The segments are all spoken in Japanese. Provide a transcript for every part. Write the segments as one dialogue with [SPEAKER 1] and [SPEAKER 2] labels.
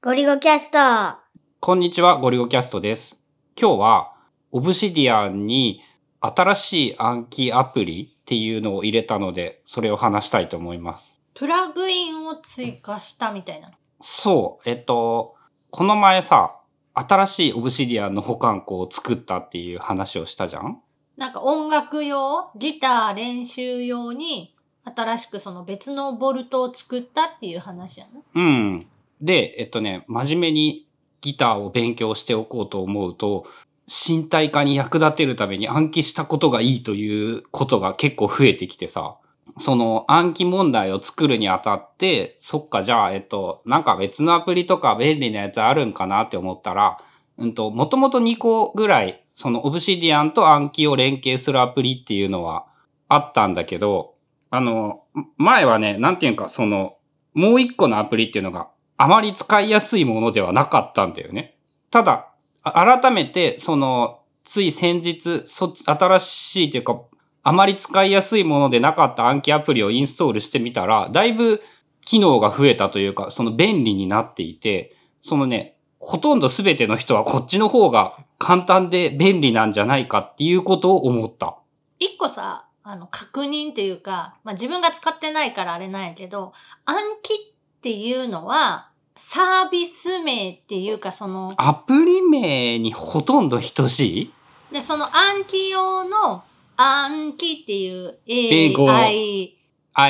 [SPEAKER 1] ゴリゴキャスト。
[SPEAKER 2] こんにちは、ゴリゴキャストです。今日は、オブシディアンに新しい暗記アプリっていうのを入れたので、それを話したいと思います。
[SPEAKER 3] プラグインを追加したみたいな。
[SPEAKER 2] そう、この前さ、新しいオブシディアンの保管庫を作ったっていう話をしたじゃん？
[SPEAKER 3] なんか音楽用、ギター練習用に新しくその別のボルトを作ったっていう話やな。
[SPEAKER 2] うん。で、真面目にギターを勉強しておこうと思うと、身体化に役立てるために暗記したことがいいということが結構増えてきてさ、その暗記問題を作るにあたって、そっか、じゃあ、なんか別のアプリとか便利なやつあるんかなって思ったら、もともと2個ぐらい、そのオブシディアンと暗記を連携するアプリっていうのはあったんだけど、前はね、なんていうか、もう1個のアプリっていうのがあまり使いやすいものではなかったんだよね。ただ、改めて、つい先日、新しいというか、あまり使いやすいものでなかった暗記アプリをインストールしてみたら、だいぶ機能が増えたというか、便利になっていて、ほとんど全ての人はこっちの方が簡単で便利なんじゃないかっていうことを思った。
[SPEAKER 3] 一個さ、確認っていうか、自分が使ってないからあれなんやけど、暗記っていうのは、サービス名っていうか
[SPEAKER 2] アプリ名にほとんど等しい？
[SPEAKER 3] で、その暗記用の暗記っていう
[SPEAKER 2] 英語
[SPEAKER 3] AI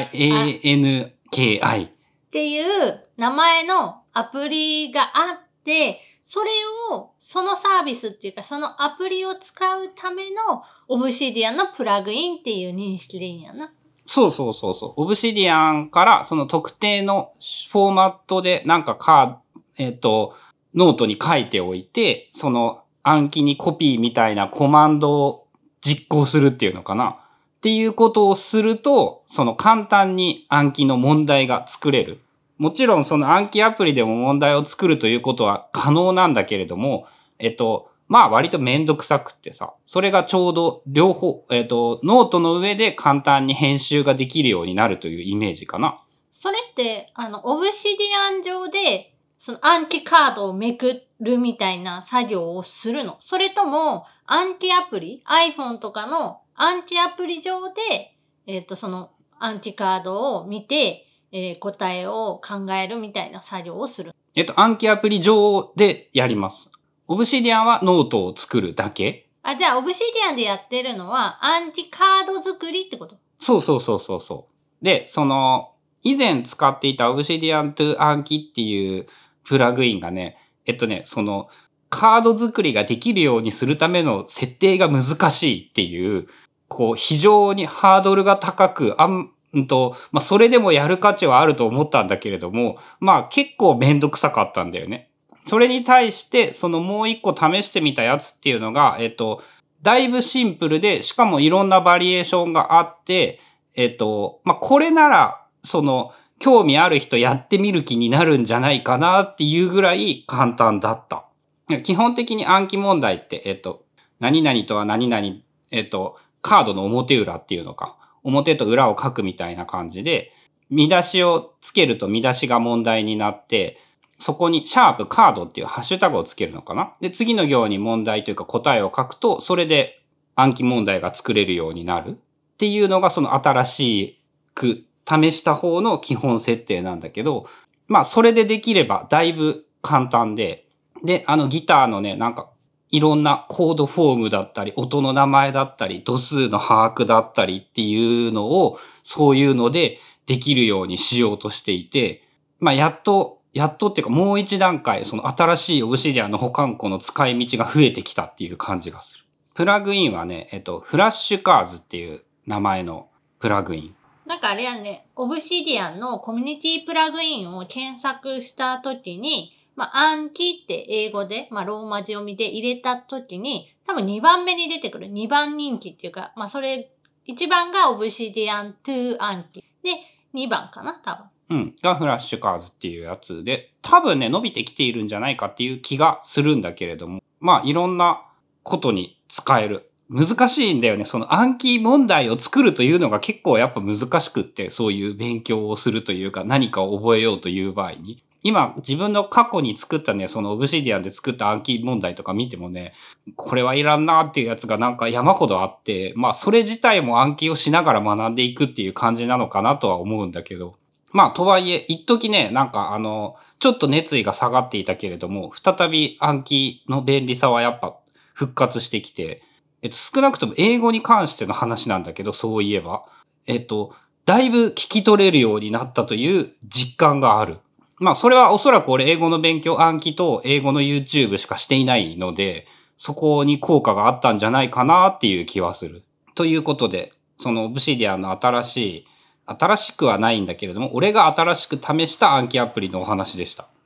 [SPEAKER 2] ANKI
[SPEAKER 3] っていう名前のアプリがあって、そのサービスっていうか、そのアプリを使うためのオブシディアンのプラグインっていう認識でいいんやな。
[SPEAKER 2] そう。オブシディアンからその特定のフォーマットでなんかノートに書いておいて、その暗記にコピーみたいなコマンドを実行するっていうのかなっていうことをすると、簡単に暗記の問題が作れる。もちろんその暗記アプリでも問題を作るということは可能なんだけれども、割とめんどくさくってさ、それがちょうど両方、ノートの上で簡単に編集ができるようになるというイメージかな。
[SPEAKER 3] それって、オブシディアン上で、その暗記カードをめくるみたいな作業をするの？それとも、暗記アプリ、iPhone とかの暗記アプリ上で、その暗記カードを見て、答えを考えるみたいな作業をする。
[SPEAKER 2] 暗記アプリ上でやります。オブシディアンはノートを作るだけ。
[SPEAKER 3] じゃあ、オブシディアンでやってるのは、暗記カード作りってこと？
[SPEAKER 2] そう。で、以前使っていたオブシディアンto 暗記っていうプラグインがね、カード作りができるようにするための設定が難しいっていう、非常にハードルが高く、それでもやる価値はあると思ったんだけれども、結構めんどくさかったんだよね。それに対して、もう一個試してみたやつっていうのが、だいぶシンプルで、しかもいろんなバリエーションがあって、これなら、興味ある人やってみる気になるんじゃないかなっていうぐらい簡単だった。基本的に暗記問題って、何々とは何々、カードの表裏っていうのか。表と裏を書くみたいな感じで、見出しをつけると見出しが問題になって、そこにシャープカードっていうハッシュタグをつけるのかな。で、次の行に問題というか答えを書くと、それで暗記問題が作れるようになるっていうのがその新しく試した方の基本設定なんだけど、それでできればだいぶ簡単で、ギターのね、なんかいろんなコードフォームだったり、音の名前だったり、度数の把握だったりっていうのを、そういうのでできるようにしようとしていて、やっとっていうかもう一段階、その新しいオブシディアンの保管庫の使い道が増えてきたっていう感じがする。プラグインはね、フラッシュカーズっていう名前のプラグイン。
[SPEAKER 3] なんかあれやね、オブシディアンのコミュニティプラグインを検索したときに、暗記って英語で、ローマ字読みで入れたときに、多分2番目に出てくる。2番人気っていうか、それ、1番がオブシディアン2暗記。で、2番かな多分。
[SPEAKER 2] がフラッシュカーズっていうやつで、多分ね、伸びてきているんじゃないかっていう気がするんだけれども、いろんなことに使える。難しいんだよね。その暗記問題を作るというのが結構やっぱ難しくって、そういう勉強をするというか何かを覚えようという場合に。 今自分の過去に作ったね、そのオブシディアンで作った暗記問題とか見てもね、これはいらんなっていうやつがなんか山ほどあって、まあそれ自体も暗記をしながら学んでいくっていう感じなのかなとは思うんだけど。まあとはいえ、一時ね、なんかちょっと熱意が下がっていたけれども、再び暗記の便利さはやっぱ復活してきて、少なくとも英語に関しての話なんだけど、そういえば。だいぶ聞き取れるようになったという実感がある。まあ、それはおそらく俺英語の勉強暗記と英語の YouTube しかしていないので、そこに効果があったんじゃないかなっていう気はする。ということで、そのオブシディアンの新しくはないんだけれども、俺が新しく試した暗記アプリのお話でした。